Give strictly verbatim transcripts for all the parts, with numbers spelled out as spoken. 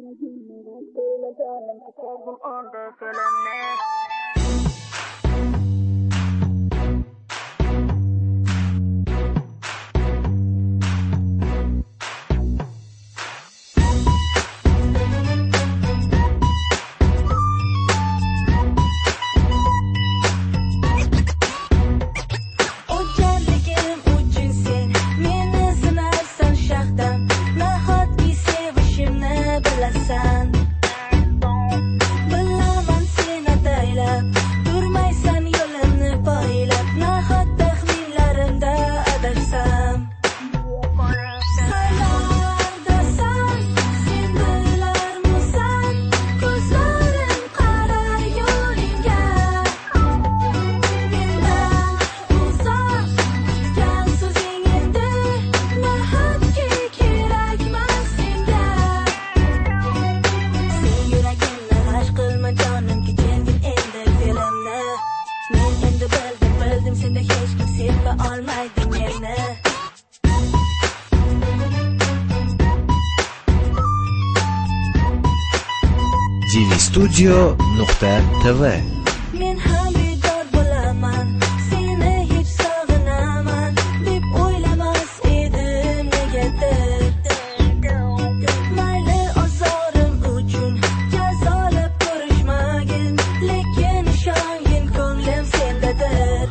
Studio nuqta tv Men ham bedor bo'laman, seni hech sog'inaman deb o'ylamas edim negadir. Mayli ozorim uchun jazolab ko'rishmagin, lekin ishongin ko'nglim sendadir.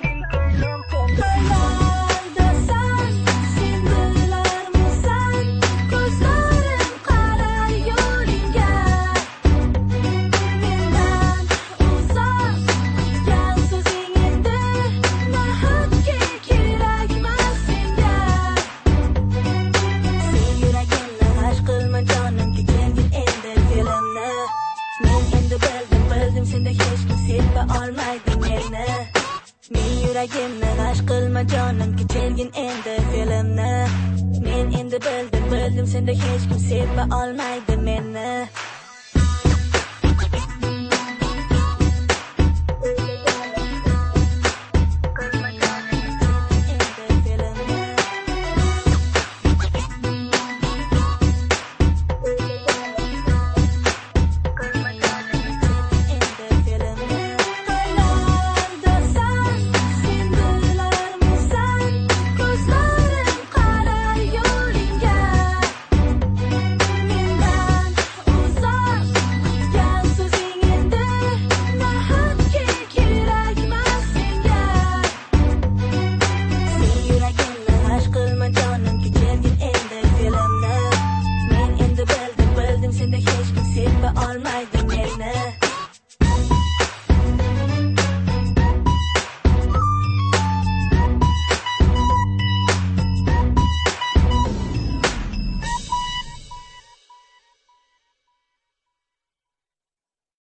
Qayerdasan, sen bilarmisan, ko'zlarim qarar yo'lingga. Men yuragimni g'ash qilma jonim, kechelgin endi filmni. Men endi bildim, bildim senda hech kim seva olmaydi meni.